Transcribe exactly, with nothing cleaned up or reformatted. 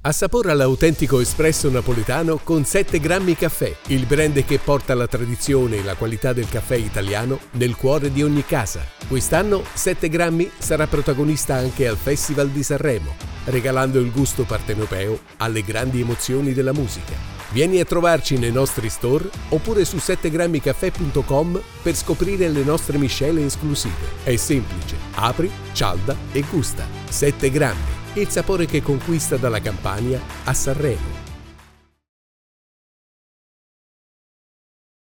Assapora l'autentico espresso napoletano con sette grammi caffè, il brand che porta la tradizione e la qualità del caffè italiano nel cuore di ogni casa. Quest'anno sette grammi sarà protagonista anche al Festival di Sanremo, regalando il gusto partenopeo alle grandi emozioni della musica. Vieni a trovarci nei nostri store oppure su sette grammi caffè punto com per scoprire le nostre miscele esclusive. È semplice, apri, cialda e gusta. sette grammi, il sapore che conquista dalla Campania a Sanremo.